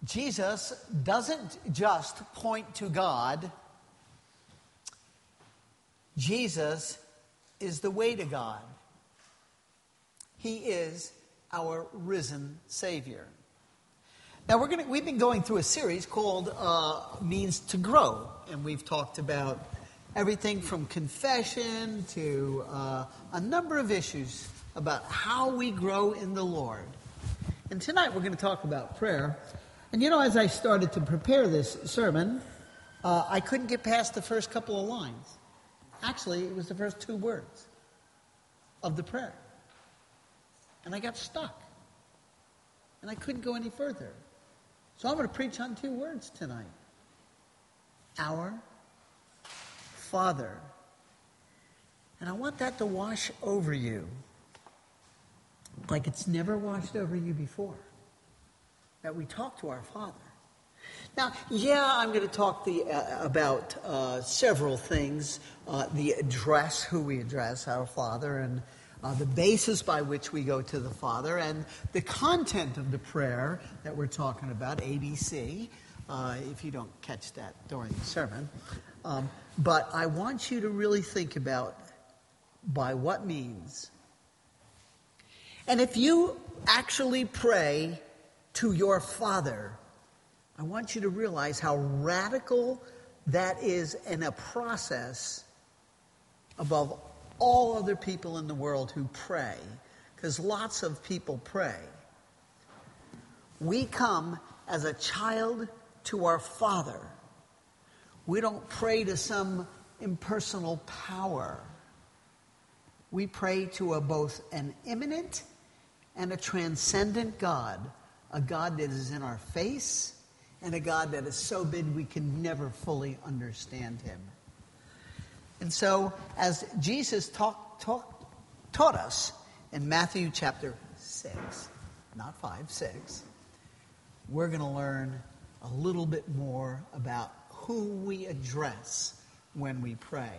Jesus doesn't just point to God. Jesus is the way to God. He is our risen Savior. Now we've been going through a series called Means to Grow, and we've talked about everything from confession to a number of issues about how we grow in the Lord. And tonight we're going to talk about prayer. And as I started to prepare this sermon, I couldn't get past the first couple of lines. Actually, it was the first two words of the prayer. And I got stuck. And I couldn't go any further. So I'm going to preach on two words tonight. Our Father. And I want that to wash over you like it's never washed over you before. That we talk to our Father. Now, I'm going to talk about several things. The address, who we address, our Father, and the basis by which we go to the Father, and the content of the prayer that we're talking about, ABC, if you don't catch that during the sermon. But I want you to really think about by what means. And if you actually pray to your Father, I want you to realize how radical that is in a process above all other people in the world who pray, because lots of people pray. We come as a child to our Father. We don't pray to some impersonal power. We pray to both an immanent and a transcendent God, a God that is in our face, and a God that is so big we can never fully understand him. And so, as Jesus taught us in Matthew chapter 6, not 5, 6, we're going to learn a little bit more about who we address when we pray.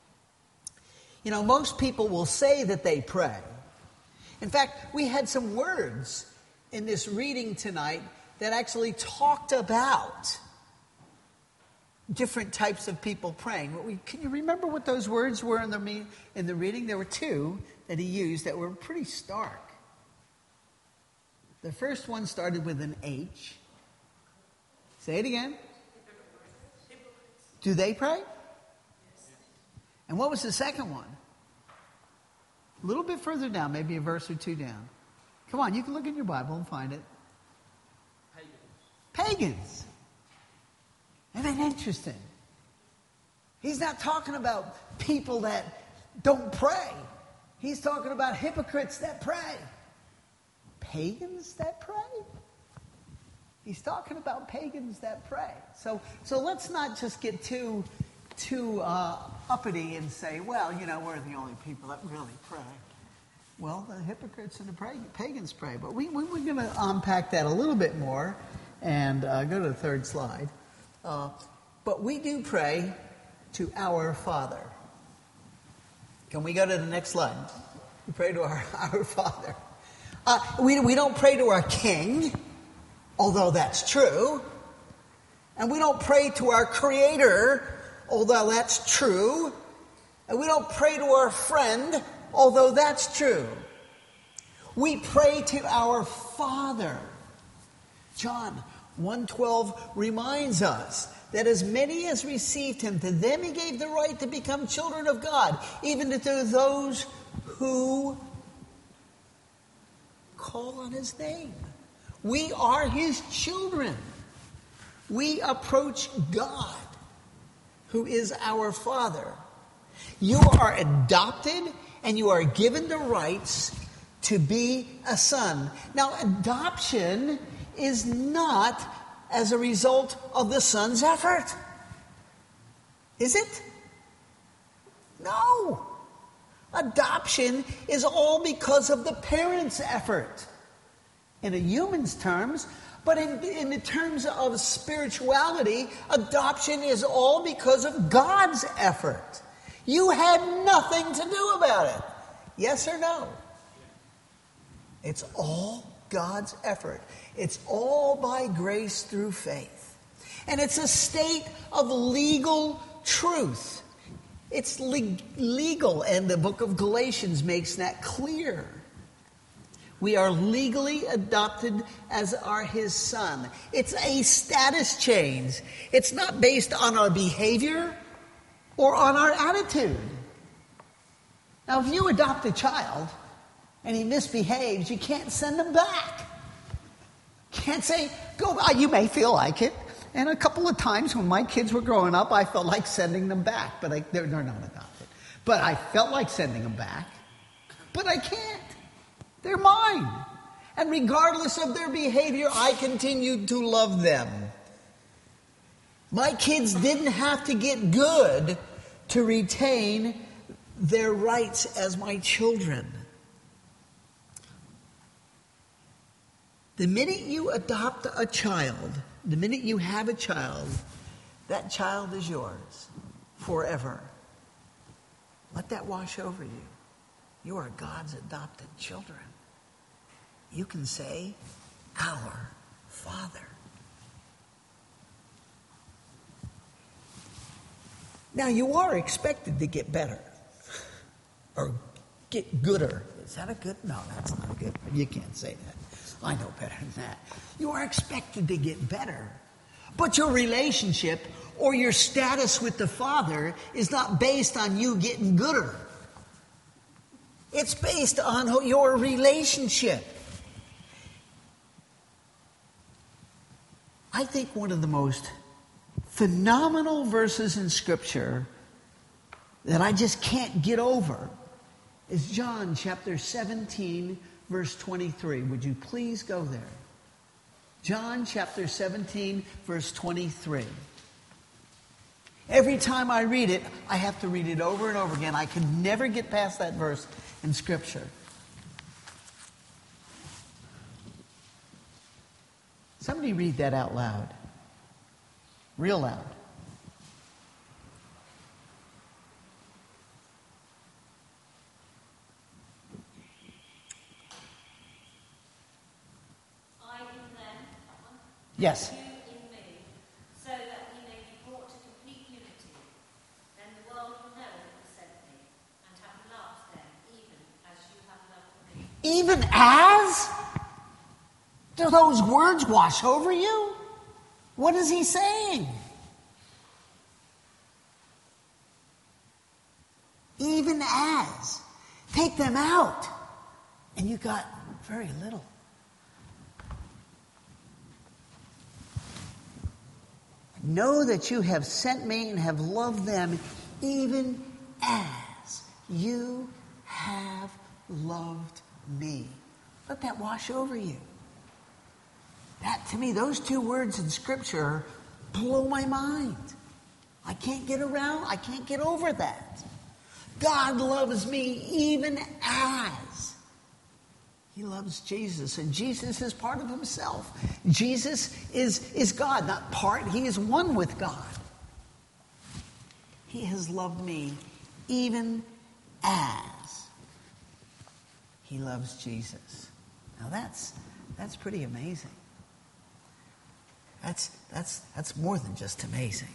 Most people will say that they pray. In fact, we had some words in this reading tonight that actually talked about different types of people praying. Can you remember what those words were in the reading? There were two that he used that were pretty stark. The first one started with an H. Say it again. Do they pray? And what was the second one? A little bit further down, maybe a verse or two down. Come on, you can look in your Bible and find it. Pagans. Isn't that interesting? He's not talking about people that don't pray. He's talking about hypocrites that pray. Pagans that pray? He's talking about pagans that pray. So let's not just get too uppity and say, well, we're the only people that really pray. Well, the hypocrites and the pagans pray. But we're going to unpack that a little bit more and go to the third slide. But we do pray to our Father. Can we go to the next slide? We pray to our Father. We don't pray to our King, although that's true. And we don't pray to our Creator, although that's true. And we don't pray to our friend, although that's true. We pray to our Father. John 1:12 reminds us that as many as received him, to them he gave the right to become children of God, even to those who call on his name. We are his children. We approach God, who is our Father. You are adopted and you are given the rights to be a son. Now, adoption is not as a result of the son's effort. Is it? No. Adoption is all because of the parents' effort. In a human's terms, but in the terms of spirituality, adoption is all because of God's effort. You had nothing to do about it. Yes or no? It's all God's effort. It's all by grace through faith. And it's a state of legal truth. It's legal, and the book of Galatians makes that clear. We are legally adopted as his son. It's a status change. It's not based on our behavior or on our attitude. Now, if you adopt a child and he misbehaves, you can't send him back. Can't say, go. You may feel like it. And a couple of times when my kids were growing up, I felt like sending them back. But they're not adopted. But I felt like sending them back. But I can't. They're mine. And regardless of their behavior, I continued to love them. My kids didn't have to get good to retain their rights as my children. The minute you adopt a child, the minute you have a child, that child is yours forever. Let that wash over you. You are God's adopted children. You can say, Our Father. Now, you are expected to get better or get gooder. Is that a good? No, that's not good. You can't say that. I know better than that. You are expected to get better. But your relationship or your status with the Father is not based on you getting gooder. It's based on your relationship. I think one of the most phenomenal verses in Scripture that I just can't get over is John chapter 17, verse 23. Would you please go there? John chapter 17, verse 23. Every time I read it, I have to read it over and over again. I can never get past that verse in Scripture. Somebody read that out loud. Real loud. I in them, Yes. you in me, so that we may be brought to complete unity. Then the world will know that you sent me, and have loved them, even as you have loved me. Even as? Do those words wash over you? What is he saying? Even as. Take them out. And you got very little. Know that you have sent me and have loved them even as you have loved me. Let that wash over you. That, to me, those two words in Scripture blow my mind. I can't get over that. God loves me even as he loves Jesus. And Jesus is part of himself. Jesus is God, not part. He is one with God. He has loved me even as he loves Jesus. Now that's pretty amazing. That's more than just amazing.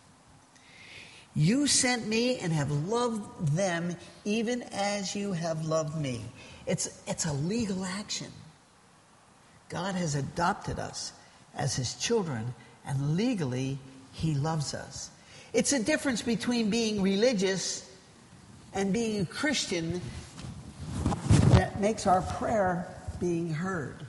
You sent me and have loved them even as you have loved me. It's a legal action. God has adopted us as his children, and legally he loves us. It's a difference between being religious and being a Christian that makes our prayer being heard.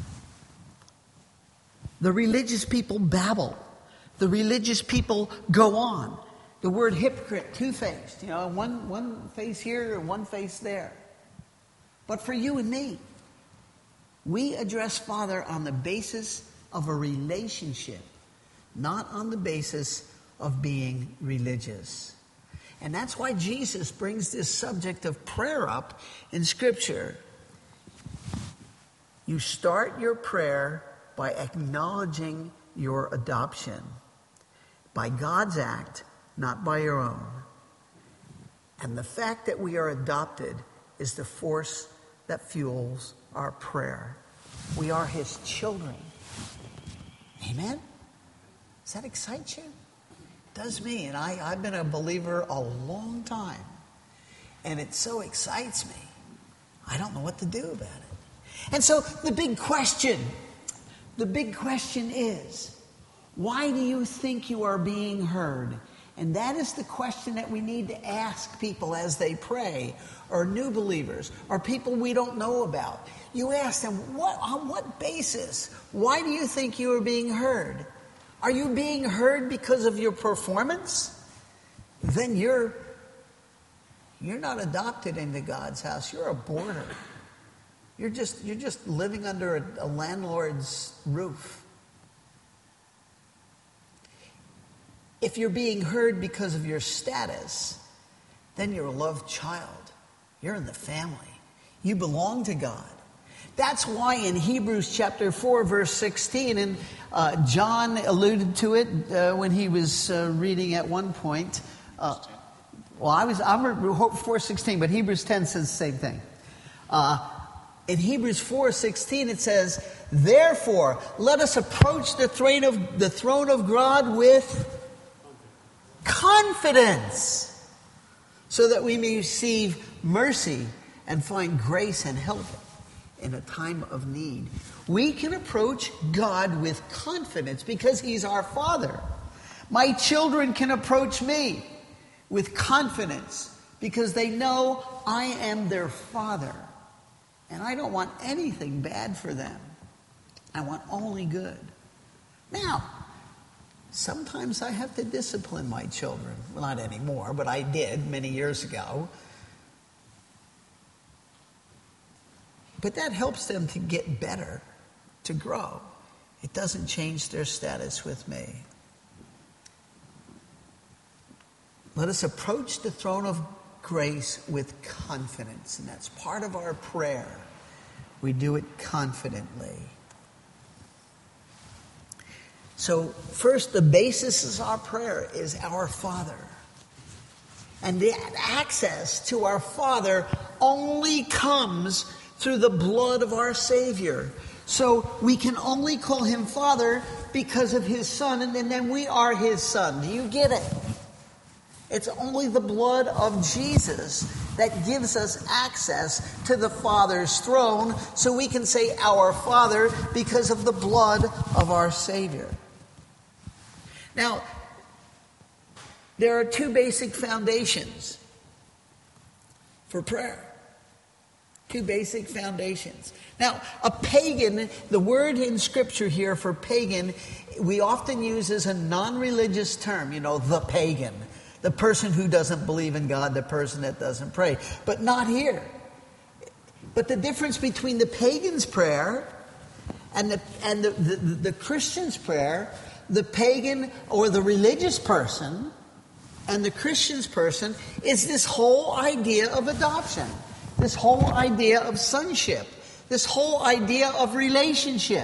The religious people babble. The religious people go on. The word hypocrite, two-faced. One face here and one face there. But for you and me, we address Father on the basis of a relationship, not on the basis of being religious. And that's why Jesus brings this subject of prayer up in Scripture. You start your prayer by acknowledging your adoption by God's act, not by your own. And the fact that we are adopted is the force that fuels our prayer. We are his children. Amen? Does that excite you? It does me. And I've been a believer a long time. And it so excites me. I don't know what to do about it. And so the big question is, why do you think you are being heard? And that is the question that we need to ask people as they pray, or new believers, or people we don't know about. You ask them, on what basis? Why do you think you are being heard? Are you being heard because of your performance? Then you're not adopted into God's house. You're a boarder. You're just living under a landlord's roof. If you're being heard because of your status, then you're a loved child. You're in the family. You belong to God. That's why in Hebrews chapter 4, verse 16, and John alluded to it when he was reading at one point. I'm 4:16, but Hebrews 10 says the same thing. In Hebrews 4:16 it says, "Therefore, let us approach the throne of God with confidence, so that we may receive mercy and find grace and help in a time of need." We can approach God with confidence because he's our Father. My children can approach me with confidence because they know I am their Father. And I don't want anything bad for them. I want only good. Now, sometimes I have to discipline my children. Well, not anymore, but I did many years ago. But that helps them to get better, to grow. It doesn't change their status with me. Let us approach the throne of grace with confidence, and that's part of our prayer. We do it confidently. So first, the basis of our prayer is our Father. And the access to our Father only comes through the blood of our Savior. So we can only call him Father because of his Son, and then we are his son. Do you get it? It's only the blood of Jesus that gives us access to the Father's throne, so we can say our Father because of the blood of our Savior. Now, there are two basic foundations for prayer. Two basic foundations. Now, a pagan, the word in Scripture here for pagan, we often use as a non-religious term, the pagan. The person who doesn't believe in God, the person that doesn't pray. But not here. But the difference between the pagan's prayer and the Christian's prayer, the pagan or the religious person and the Christian's person, is this whole idea of adoption. This whole idea of sonship. This whole idea of relationship.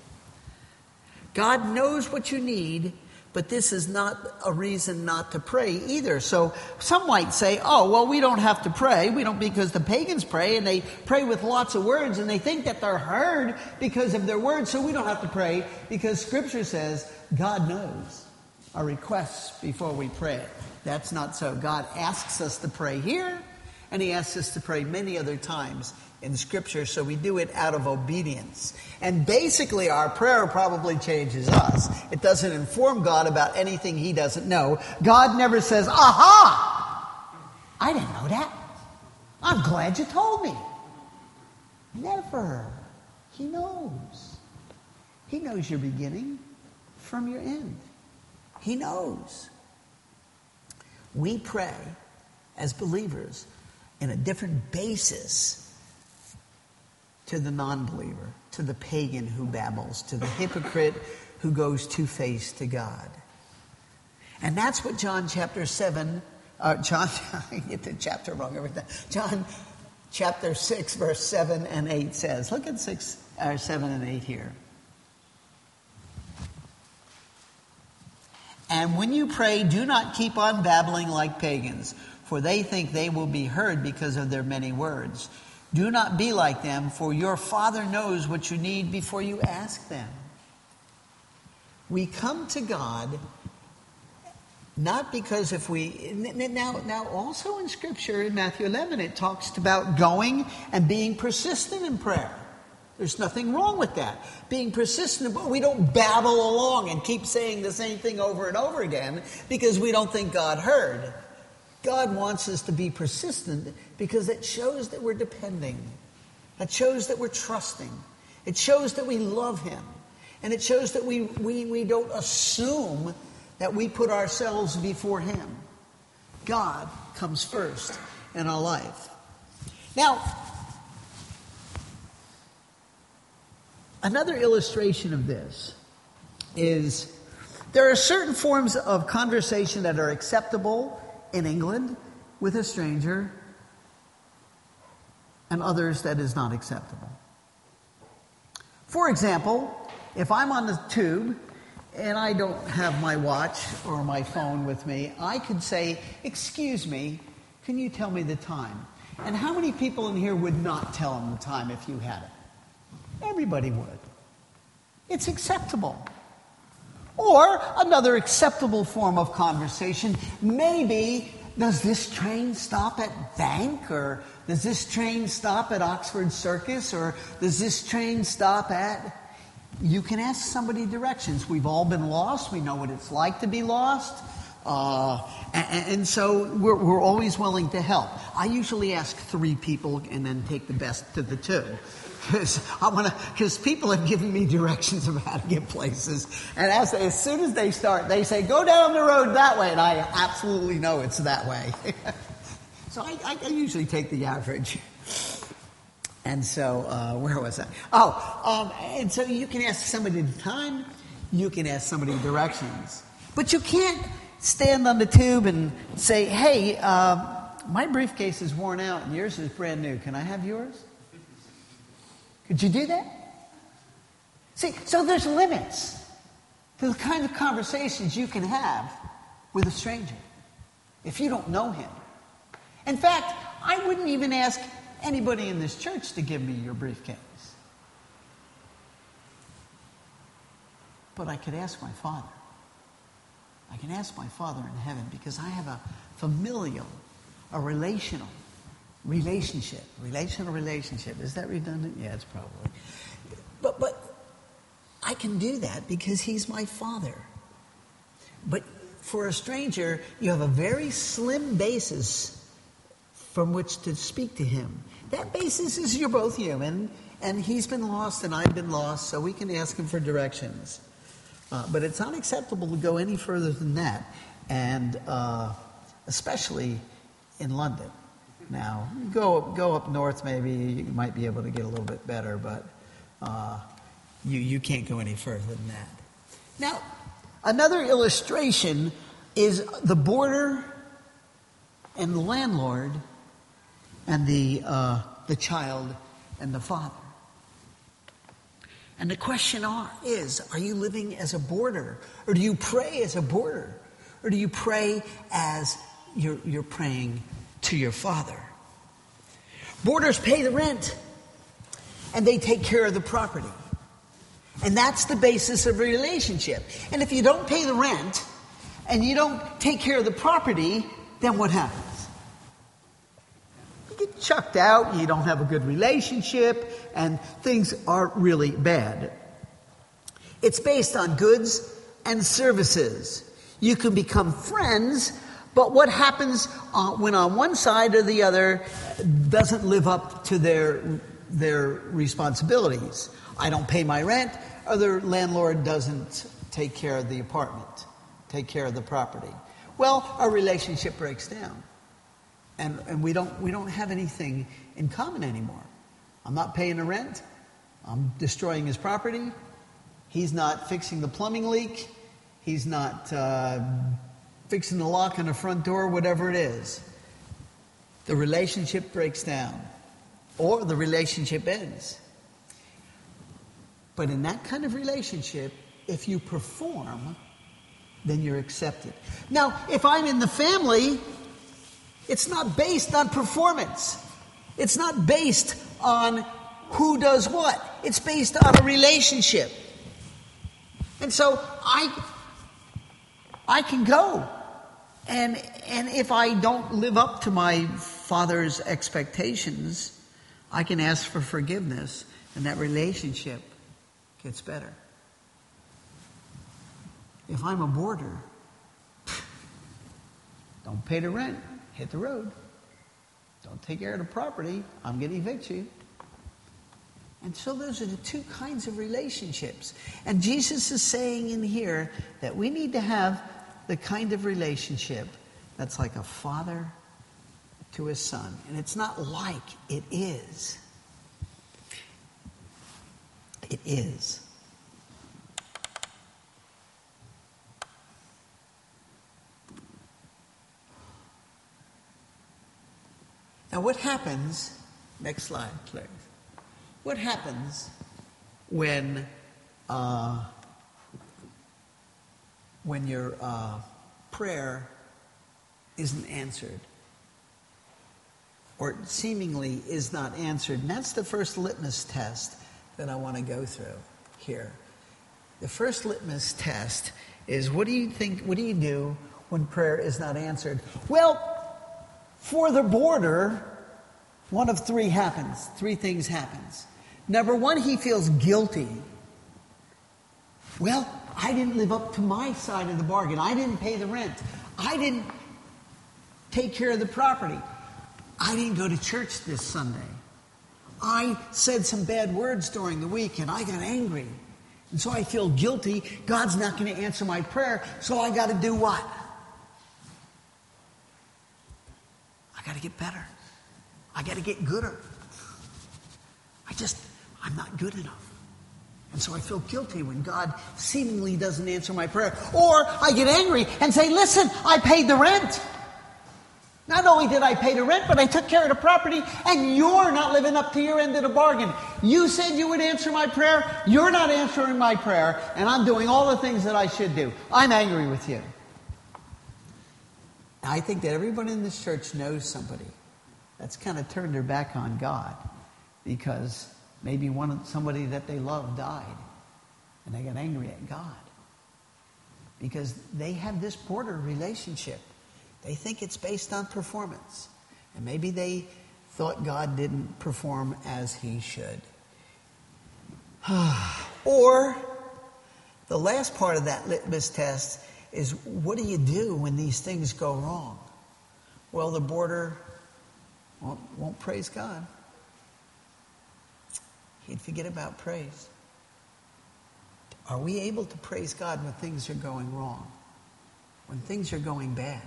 God knows what you need, but this is not a reason not to pray either. So some might say, we don't have to pray. We don't, because the pagans pray, and they pray with lots of words, and they think that they're heard because of their words, so we don't have to pray because Scripture says God knows our requests before we pray. That's not so. God asks us to pray here, and he asks us to pray many other times in Scripture, so we do it out of obedience. And basically our prayer probably changes us. It doesn't inform God about anything he doesn't know. God never says, aha! I didn't know that. I'm glad you told me. Never. He knows. He knows your beginning from your end. He knows. We pray as believers in a different basis to the non-believer, to the pagan who babbles, to the hypocrite who goes two-faced to God. And that's what John chapter 7, I get the chapter wrong every time. John chapter 6, verse 7 and 8 says. Look at 7 and 8 here. And when you pray, do not keep on babbling like pagans, for they think they will be heard because of their many words. Do not be like them, for your Father knows what you need before you ask them. We come to God not because if we... Now also in Scripture, in Matthew 11, it talks about going and being persistent in prayer. There's nothing wrong with that. Being persistent, but we don't babble along and keep saying the same thing over and over again because we don't think God heard. God wants us to be persistent because it shows that we're depending. It shows that we're trusting. It shows that we love Him. And it shows that we don't assume that we put ourselves before Him. God comes first in our life. Now, another illustration of this is there are certain forms of conversation that are acceptable in England with a stranger and others that is not acceptable. For example, if I'm on the tube and I don't have my watch or my phone with me, I could say, "Excuse me, can you tell me the time?" And how many people in here would not tell them the time if you had it? Everybody would. It's acceptable. Or another acceptable form of conversation, maybe, does this train stop at Bank? Or does this train stop at Oxford Circus? Or does this train stop at... You can ask somebody directions. We've all been lost. We know what it's like to be lost. And so we're always willing to help. I usually ask 3 people and then take the best to the 2. Because people have given me directions of how to get places. And as soon as they start, they say, "Go down the road that way." And I absolutely know it's that way. So I usually take the average. And so, where was I? And so you can ask somebody the time. You can ask somebody directions. But you can't stand on the tube and say, "Hey, my briefcase is worn out and yours is brand new. Can I have yours?" Could you do that? See, so there's limits to the kind of conversations you can have with a stranger if you don't know him. In fact, I wouldn't even ask anybody in this church to give me your briefcase. But I could ask my Father. I can ask my Father in heaven because I have a familial, a relational relationship. Is that redundant? Yeah, it's probably. But I can do that because He's my Father. But for a stranger, you have a very slim basis from which to speak to Him. That basis is you're both human, and He's been lost and I've been lost, so we can ask Him for directions. But it's unacceptable to go any further than that, and especially in London. Now, go up north, maybe you might be able to get a little bit better, but you can't go any further than that. Now, another illustration is the boarder and the landlord and the child and the father. And the question is, are you living as a boarder? Or do you pray as a boarder? Or do you pray as you're praying to your Father? Boarders pay the rent, and they take care of the property. And that's the basis of a relationship. And if you don't pay the rent, and you don't take care of the property, then what happens? You get chucked out, you don't have a good relationship, and things are really bad. It's based on goods and services. You can become friends, but what happens when on one side or the other doesn't live up to their responsibilities? I don't pay my rent, or the landlord doesn't take care of the apartment, take care of the property. Well, our relationship breaks down, and we don't have anything in common anymore. I'm not paying the rent. I'm destroying his property. He's not fixing the plumbing leak. He's not fixing the lock on the front door, whatever it is. The relationship breaks down, or the relationship ends. But in that kind of relationship, if you perform, then you're accepted. Now, if I'm in the family, it's not based on performance. It's not based on who does what. It's based on a relationship. And so I can go. And if I don't live up to my Father's expectations, I can ask for forgiveness, and that relationship gets better. If I'm a boarder, don't pay the rent, hit the road. Don't take care of the property, I'm going to evict you. And so those are the two kinds of relationships. And Jesus is saying in here that we need to have the kind of relationship that's like a father to his son. And it's not like, it is. It is. Now what happens, next slide, please. What happens when your prayer isn't answered, or seemingly is not answered? And that's the first litmus test that I want to go through here. The first litmus test is, what do you do when prayer is not answered? Well, for the boarder, one of three things happens. Number one, he feels guilty. Well, I didn't live up to my side of the bargain. I didn't pay the rent. I didn't take care of the property. I didn't go to church this Sunday. I said some bad words during the week and I got angry. And so I feel guilty. God's not going to answer my prayer, so I got to do what? I got to get better. I got to get gooder. I'm not good enough. And so I feel guilty when God seemingly doesn't answer my prayer. Or I get angry and say, listen, I paid the rent. Not only did I pay the rent, but I took care of the property, and you're not living up to your end of the bargain. You said you would answer my prayer. You're not answering my prayer, and I'm doing all the things that I should do. I'm angry with you. Now, I think that everybody in this church knows somebody that's kind of turned their back on God because maybe somebody that they love died, and they got angry at God because they have this border relationship. They think it's based on performance, and maybe they thought God didn't perform as he should. Or the last part of that litmus test is, what do you do when these things go wrong? Well, the boarder won't praise God. He'd forget about praise. Are we able to praise God when things are going wrong? When things are going bad?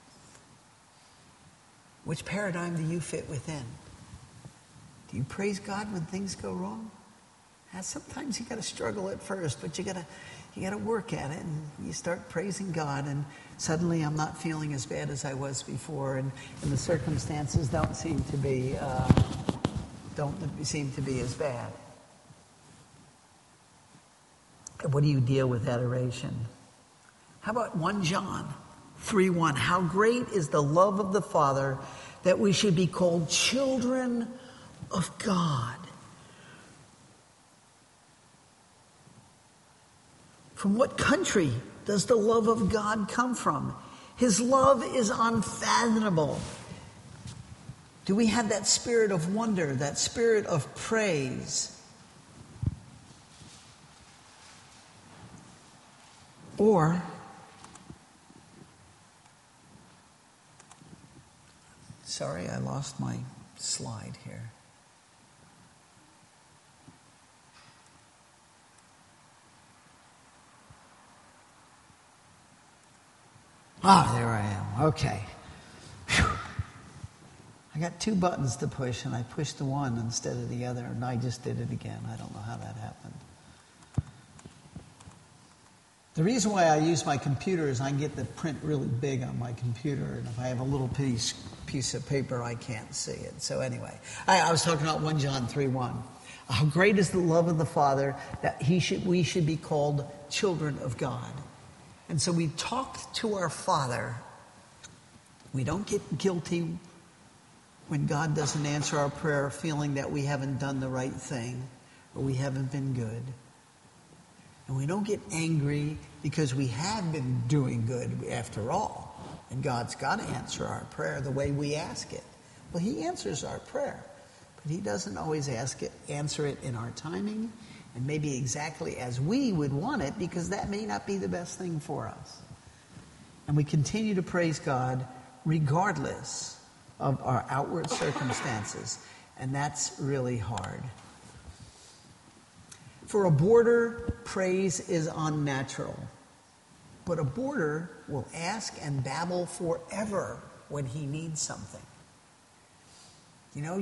Which paradigm do you fit within? Do you praise God when things go wrong? And sometimes you got to struggle at first, but you got to work at it, and you start praising God, and suddenly I'm not feeling as bad as I was before, and the circumstances don't seem to be as bad. What do you deal with adoration? How about 1 John 3:1? How great is the love of the Father that we should be called children of God. From what country does the love of God come from? His love is unfathomable. Do we have that spirit of wonder, that spirit of praise? Or sorry, I lost my slide here. There I am. Okay. Whew. I got 2 buttons to push, and I pushed the one instead of the other, and I just did it again. I don't know how that happened. The reason why I use my computer is I can get the print really big on my computer, and if I have a little piece of paper, I can't see it. So anyway, I was talking about 1 John 3:1. How great is the love of the Father that we should be called children of God. And so we talk to our Father. We don't get guilty when God doesn't answer our prayer, feeling that we haven't done the right thing or we haven't been good. And we don't get angry because we have been doing good after all. And God's got to answer our prayer the way we ask it. Well, he answers our prayer, but he doesn't always answer it in our timing and maybe exactly as we would want it, because that may not be the best thing for us. And we continue to praise God regardless of our outward circumstances. And that's really hard. For a boarder, praise is unnatural. But a boarder will ask and babble forever when he needs something. You know,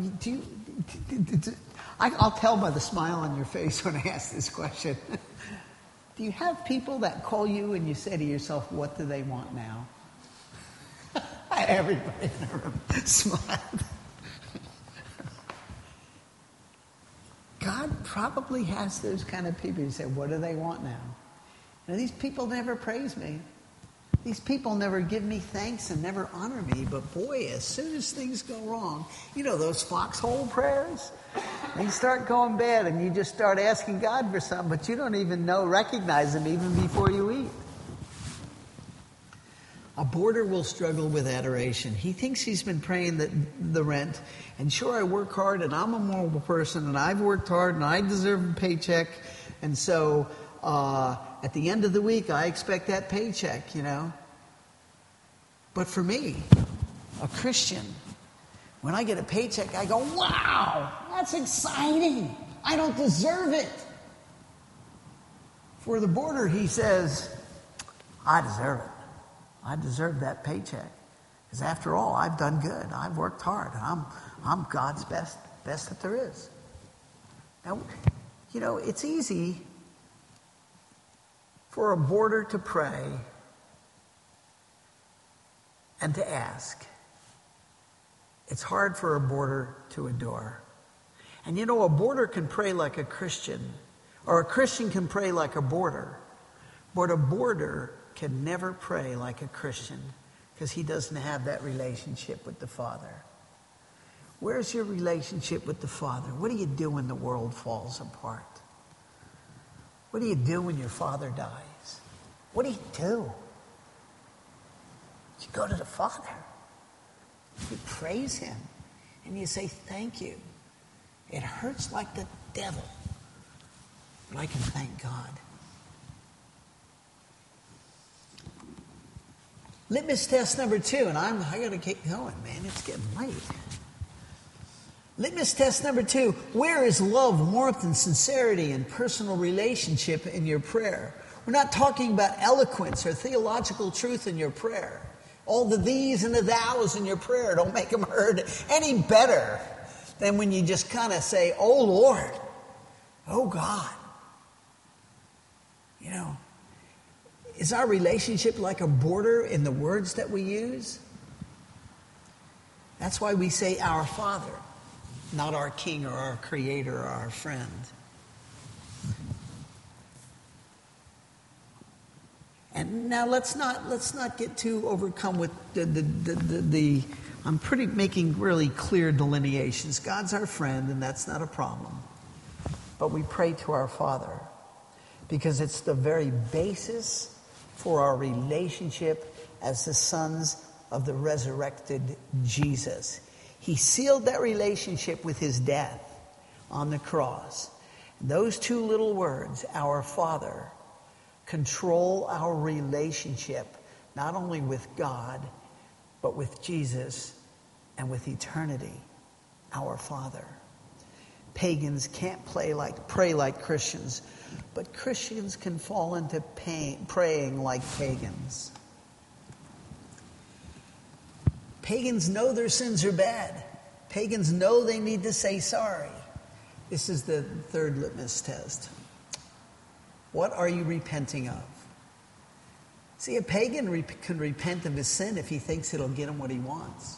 I'll tell by the smile on your face when I ask this question. Do you have people that call you and you say to yourself, what do they want now? Everybody in the room smiled. God probably has those kind of people who say, what do they want now? Now, these people never praise me. These people never give me thanks and never honor me. But boy, as soon as things go wrong, you know those foxhole prayers? They start going bad and you just start asking God for something, but you don't even recognize him even before you eat. A boarder will struggle with adoration. He thinks he's been paying the rent. And sure, I work hard and I'm a moral person and I've worked hard and I deserve a paycheck. And so at the end of the week, I expect that paycheck, you know. But for me, a Christian, when I get a paycheck, I go, wow, that's exciting. I don't deserve it. For the boarder, he says, I deserve it. I deserve that paycheck. Because after all, I've done good. I've worked hard. I'm God's best that there is. Now, you know, it's easy for a boarder to pray and to ask. It's hard for a boarder to adore. And you know, a boarder can pray like a Christian, or a Christian can pray like a boarder. But a boarder can never pray like a Christian because he doesn't have that relationship with the Father. Where's your relationship with the Father? What do you do when the world falls apart? What do you do when your father dies? What do you do? You go to the Father. You praise him. And you say, thank you. It hurts like the devil. But I can thank God. Litmus test number 2. And I got to keep going, man. It's getting late. Litmus test number 2, where is love, warmth, and sincerity and personal relationship in your prayer? We're not talking about eloquence or theological truth in your prayer. All the these and the thous in your prayer don't make them heard any better than when you just kind of say, oh Lord, oh God. You know, is our relationship like a border in the words that we use? That's why we say our Father. Not our king or our creator or our friend. And now let's not get too overcome with the I'm making really clear delineations. God's our friend, and that's not a problem. But we pray to our Father because it's the very basis for our relationship as the sons of the resurrected Jesus. He sealed that relationship with his death on the cross. Those two little words, our Father, control our relationship not only with God, but with Jesus and with eternity, our Father. Pagans can't pray like Christians, but Christians can fall into praying like pagans. Pagans know their sins are bad. Pagans know they need to say sorry. This is the third litmus test. What are you repenting of? See, a pagan can repent of his sin if he thinks it'll get him what he wants.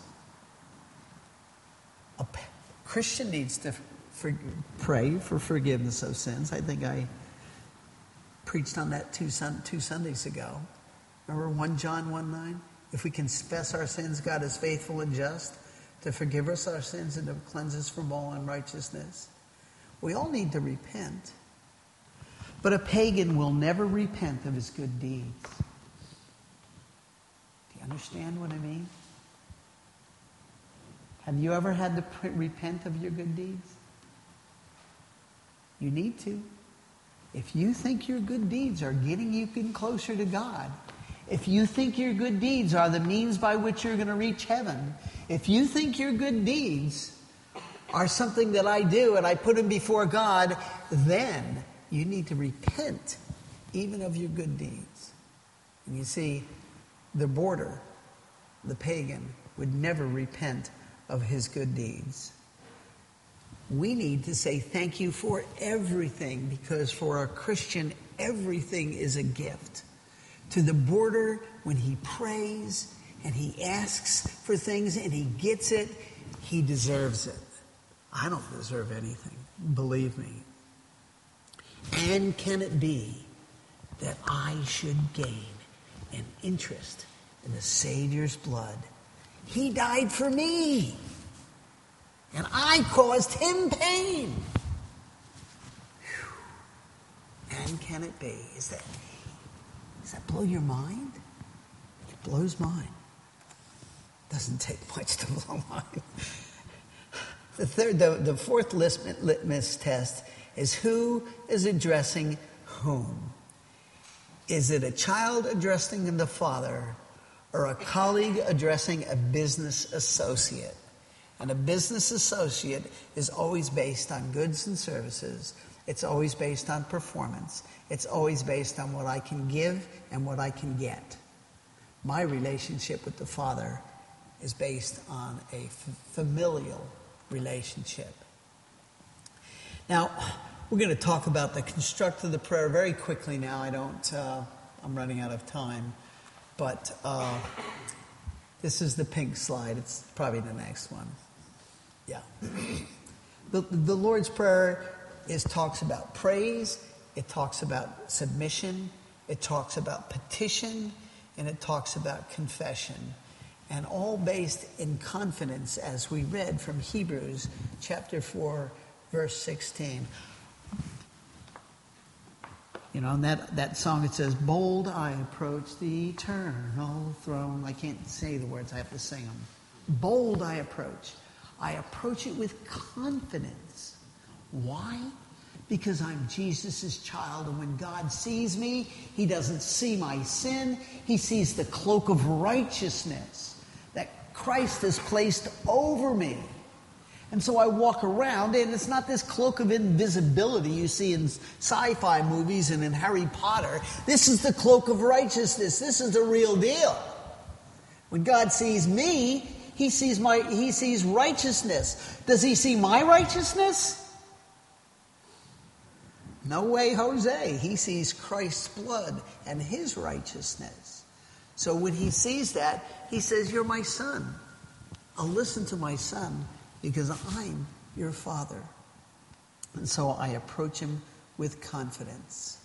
A Christian needs to pray for forgiveness of sins. I think I preached on that two Sundays ago. Remember 1 John 1:9? If we confess our sins, God is faithful and just to forgive us our sins and to cleanse us from all unrighteousness. We all need to repent. But a pagan will never repent of his good deeds. Do you understand what I mean? Have you ever had to repent of your good deeds? You need to. If you think your good deeds are getting you closer to God, if you think your good deeds are the means by which you're going to reach heaven, if you think your good deeds are something that I do and I put them before God, then you need to repent even of your good deeds. And you see, the border, the pagan, would never repent of his good deeds. We need to say thank you for everything, because for a Christian, everything is a gift. To the border, when he prays and he asks for things and he gets it, he deserves it. I don't deserve anything, believe me. And can it be that I should gain an interest in the Savior's blood? He died for me, and I caused him pain. Whew. And can it be? Does that blow your mind? It blows mine. Doesn't take much to blow mine. The fourth litmus test is who is addressing whom. Is it a child addressing the father, or a colleague addressing a business associate? And a business associate is always based on goods and services. It's always based on performance. It's always based on what I can give and what I can get. My relationship with the Father is based on a familial relationship. Now, we're going to talk about the construct of the prayer very quickly now. I'm running out of time. But this is the pink slide. It's probably the next one. Yeah. The Lord's Prayer talks about praise. It talks about submission. It talks about petition. And it talks about confession. And all based in confidence, as we read from Hebrews chapter 4, verse 16. You know, in that song it says, bold I approach the eternal throne. I can't say the words, I have to sing them. Bold I approach. I approach it with confidence. Why? Because I'm Jesus' child, and when God sees me, he doesn't see my sin. He sees the cloak of righteousness that Christ has placed over me. And so I walk around, and it's not this cloak of invisibility you see in sci-fi movies and in Harry Potter. This is the cloak of righteousness. This is the real deal. When God sees me, he sees righteousness. Does he see my righteousness? No way, Jose. He sees Christ's blood and his righteousness. So when he sees that, he says, you're my son. I'll listen to my son, because I'm your father. And so I approach him with confidence.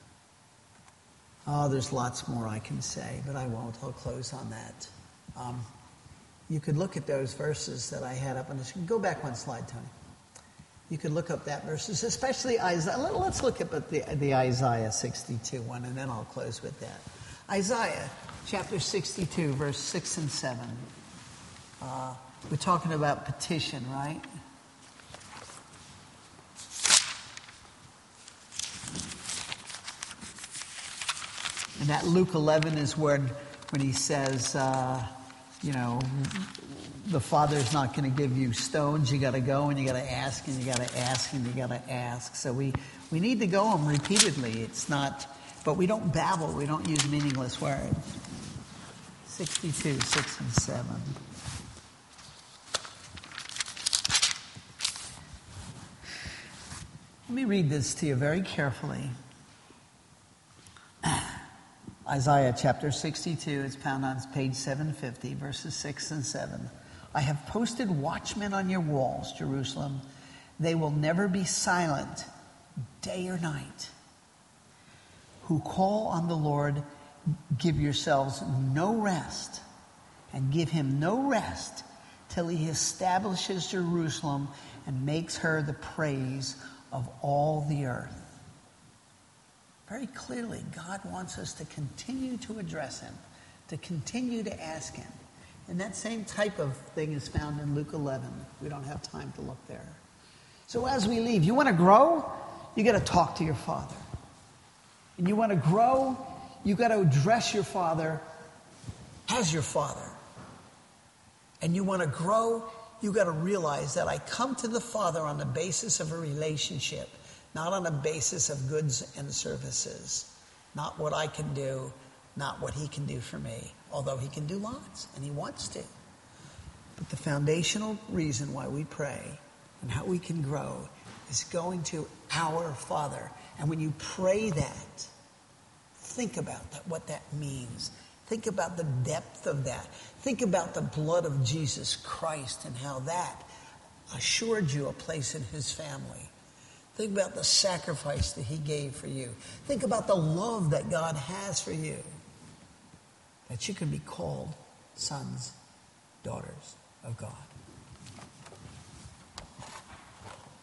Oh, there's lots more I can say, but I won't. I'll close on that. You could look at those verses that I had up on the screen. Go back one slide, Tony. You could look up that verses, especially Isaiah. Let's look at the Isaiah 62 one, and then I'll close with that. Isaiah chapter 62, verse 6 and 7. We're talking about petition, right? And that Luke 11 is when he says, the Father's not going to give you stones. You got to go and you got to ask and you got to ask and you got to ask. So we need to go them repeatedly. It's not, but we don't babble. We don't use meaningless words. 62, 6 and 7. Let me read this to you very carefully. Isaiah chapter 62, it's found on page 750, verses 6 and 7. I have posted watchmen on your walls, Jerusalem. They will never be silent, day or night. Who call on the Lord, give yourselves no rest, and give him no rest till he establishes Jerusalem and makes her the praise of all the earth. Very clearly, God wants us to continue to address him, to continue to ask him. And that same type of thing is found in Luke 11. We don't have time to look there. So as we leave, you want to grow? You got to talk to your Father. And you want to grow? You got to address your Father as your Father. And you want to grow? You got to realize that I come to the Father on the basis of a relationship, not on the basis of goods and services. Not what I can do, not what he can do for me. Although he can do lots, and he wants to. But the foundational reason why we pray and how we can grow is going to our Father. And when you pray that, think about that, what that means. Think about the depth of that. Think about the blood of Jesus Christ and how that assured you a place in his family. Think about the sacrifice that he gave for you. Think about the love that God has for you. That you can be called sons, daughters of God.